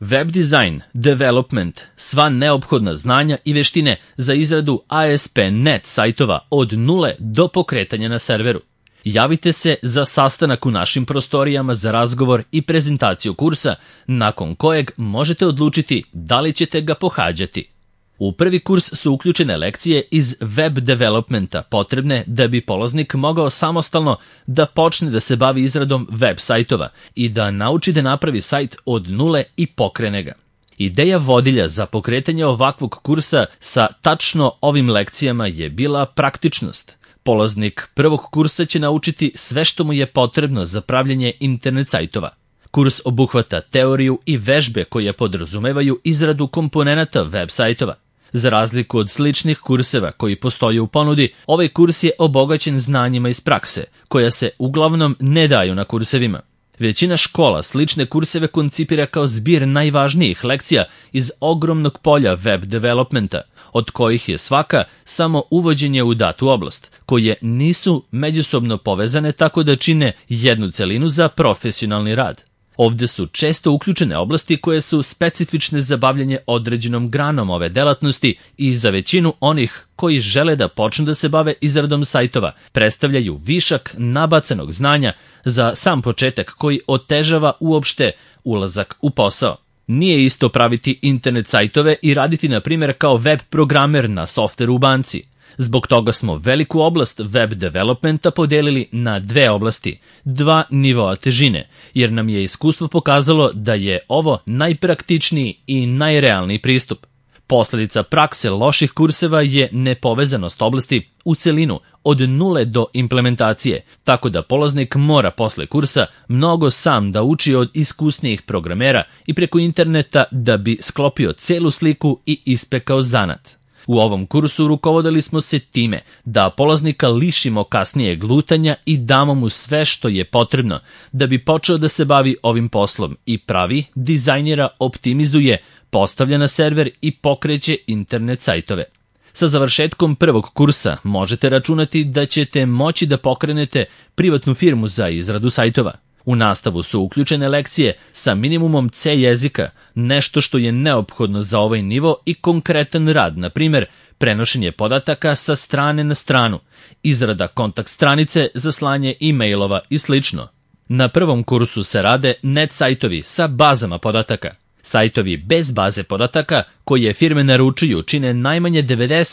Web design, development, sva neophodna znanja i veštine za izradu ASP.NET sajtova od nule do pokretanja na serveru. Javite se za sastanak u našim prostorijama za razgovor i prezentaciju kursa, nakon kojeg možete odlučiti da li ćete ga pohađati. U prvi kurs su uključene lekcije iz web developmenta potrebne da bi polaznik mogao samostalno da počne da se bavi izradom web sajtova i da nauči da napravi sajt od nule i pokrene ga. Ideja vodilja za pokretanje ovakvog kursa sa tačno ovim lekcijama je bila praktičnost. Polaznik prvog kursa će naučiti sve što mu je potrebno za pravljenje internet sajtova. Kurs obuhvata teoriju i vežbe koje podrazumevaju izradu komponenata web sajtova. Za razliku od sličnih kurseva koji postoje u ponudi, ovaj kurs je obogaćen znanjima iz prakse, koja se uglavnom ne daju na kursevima. Većina škola slične kurseve koncipira kao zbir najvažnijih lekcija iz ogromnog polja web developmenta, od kojih je svaka samo uvođenje u datu oblast, koje nisu međusobno povezane tako da čine jednu celinu za profesionalni rad. Ovde su često uključene oblasti koje su specifične za bavljanje određenom granom ove delatnosti i za većinu onih koji žele da počnu da se bave izradom sajtova predstavljaju višak nabacanog znanja za sam početak koji otežava uopšte ulazak u posao. Nije isto praviti internet sajtove i raditi na primjer kao web programer na softveru u banci. Zbog toga smo veliku oblast web developmenta podelili na dve oblasti, dva nivoa težine, jer nam je iskustvo pokazalo da je ovo najpraktičniji i najrealniji pristup. Posledica prakse loših kurseva je nepovezanost oblasti u celinu od nule do implementacije, tako da polaznik mora posle kursa mnogo sam da uči od iskusnijih programera i preko interneta da bi sklopio celu sliku i ispekao zanat. U ovom kursu rukovodili smo se time da polaznika lišimo kasnije lutanja i damo mu sve što je potrebno da bi počeo da se bavi ovim poslom i pravi, dizajnira, optimizuje, postavlja na server i pokreće internet sajtove. Sa završetkom prvog kursa možete računati da ćete moći da pokrenete privatnu firmu za izradu sajtova. U nastavu su uključene lekcije sa minimumom C jezika, nešto što je neophodno za ovaj nivo i konkretan rad, na primjer prenošenje podataka sa strane na stranu, izrada kontakt stranice za slanje e-mailova i sl. Na prvom kursu se rade net sajtovi sa bazama podataka. Sajtovi bez baze podataka koje firme naručuju čine najmanje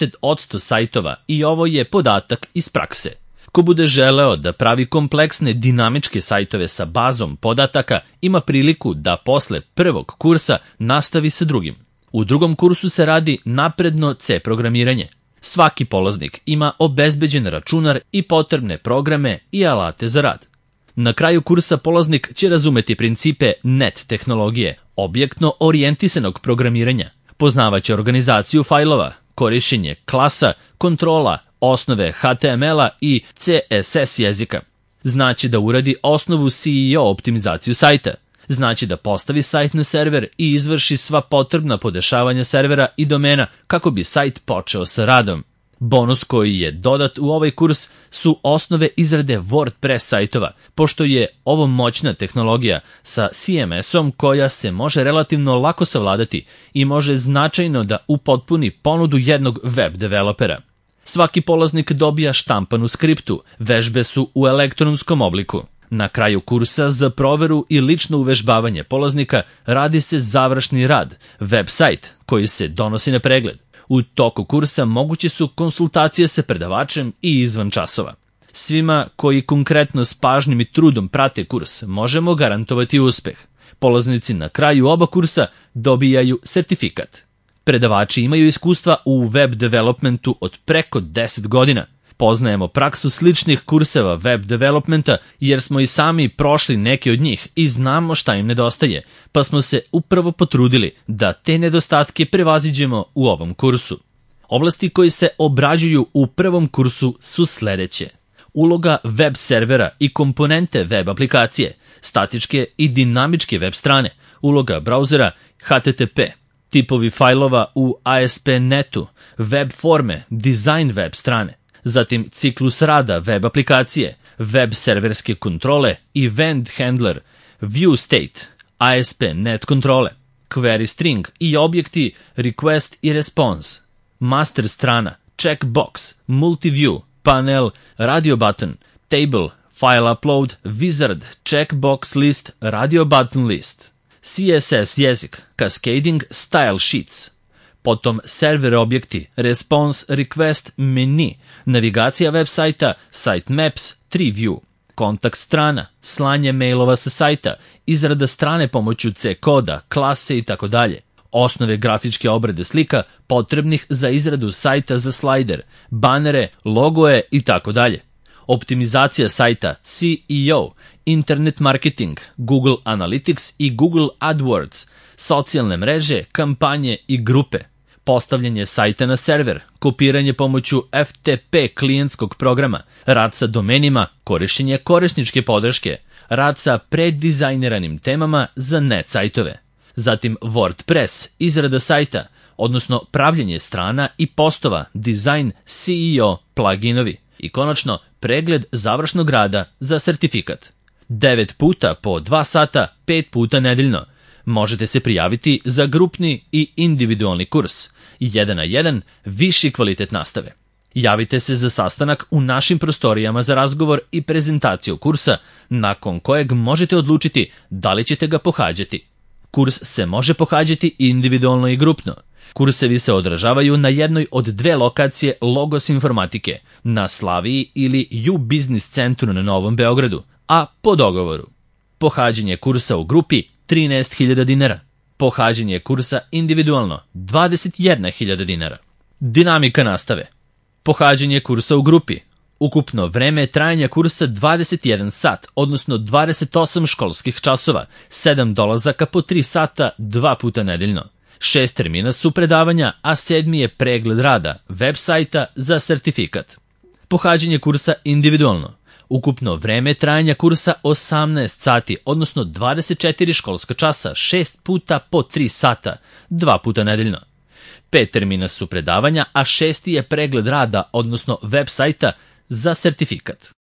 90% sajtova i ovo je podatak iz prakse. Ko bude želeo da pravi kompleksne dinamičke sajtove sa bazom podataka, ima priliku da posle prvog kursa nastavi sa drugim. U drugom kursu se radi napredno C programiranje. Svaki polaznik ima obezbeđen računar i potrebne programe i alate za rad. Na kraju kursa polaznik će razumeti principe net tehnologije, objektno orijentisanog programiranja, poznavaće organizaciju fajlova, korišćenje klasa, kontrola, osnove HTML-a i CSS jezika. Znači da uradi osnovu SEO optimizaciju sajta. Znači da postavi sajt na server i izvrši sva potrebna podešavanja servera i domena kako bi sajt počeo sa radom. Bonus koji je dodat u ovaj kurs su osnove izrade WordPress sajtova, pošto je ovo moćna tehnologija sa CMS-om koja se može relativno lako savladati i može značajno da upotpuni ponudu jednog web developera. Svaki polaznik dobija štampanu skriptu, vežbe su u elektronskom obliku. Na kraju kursa za proveru i lično uvežbavanje polaznika radi se završni rad, web sajt koji se donosi na pregled. U toku kursa moguće su konsultacije sa predavačem i izvan časova. Svima koji konkretno s pažnjom i trudom prate kurs možemo garantovati uspeh. Polaznici na kraju oba kursa dobijaju sertifikat. Predavači imaju iskustva u web developmentu od preko 10 godina. Poznajemo praksu sličnih kurseva web developmenta jer smo i sami prošli neke od njih i znamo šta im nedostaje, pa smo se upravo potrudili da te nedostatke prevaziđemo u ovom kursu. Oblasti koje se obrađuju u prvom kursu su sledeće: uloga web servera i komponente web aplikacije, statičke i dinamičke web strane, uloga brauzera HTTP, tipovi fajlova u ASP.NET-u, web forme, dizajn web strane, zatim ciklus rada web aplikacije, web serverske kontrole, event handler, view state, ASP.NET kontrole, query string i objekti request i response, master strana, checkbox, multiview, panel, radio button, table, file upload, wizard, checkbox list, radio button list, CSS jezik, cascading style sheets, potom server objekti, response request menu, navigacija web sajta, sitemaps, tree view, kontakt strana, slanje mailova sa sajta, izrada strane pomoću C koda, klase itd. Osnove grafičke obrade slika potrebnih za izradu sajta za slajder, banere, logoje itd. Optimizacija sajta, SEO, internet marketing, Google Analytics i Google AdWords, socijalne mreže, kampanje i grupe, postavljanje sajta na server, kopiranje pomoću FTP klijentskog programa, rad sa domenima, korišćenje korisničke podrške, rad sa preddizajniranim temama za net sajtove. Zatim WordPress, izrada sajta, odnosno pravljenje strana i postova, dizajn, SEO, pluginovi i konačno pregled završnog rada za sertifikat. 9 puta po 2 sata, 5 puta nedeljno. Možete se prijaviti za grupni i individualni kurs, 1 na 1, viši kvalitet nastave. Javite se za sastanak u našim prostorijama za razgovor i prezentaciju kursa, nakon kojeg možete odlučiti da li ćete ga pohađati. Kurs se može pohađati individualno i grupno. Kursevi se održavaju na jednoj od 2 lokacije Logos informatike, na Slaviji ili U-Business centru na Novom Beogradu, a po dogovoru. Pohađanje kursa u grupi 13.000 dinara. Pohađanje kursa individualno 21.000 dinara. Dinamika nastave. Pohađanje kursa u grupi. Ukupno vreme trajanja kursa 21 sat, odnosno 28 školskih časova, 7 dolazaka po 3 sata, 2 puta nedeljno. 6 termina su predavanja, a 7. je pregled rada, web sajta za sertifikat. Pohađanje kursa individualno. Ukupno vreme trajanja kursa 18 sati, odnosno 24 školska časa, 6 puta po 3 sata, 2 puta nedeljno. 5 termina su predavanja, a 6. je pregled rada, odnosno web sajta za sertifikat.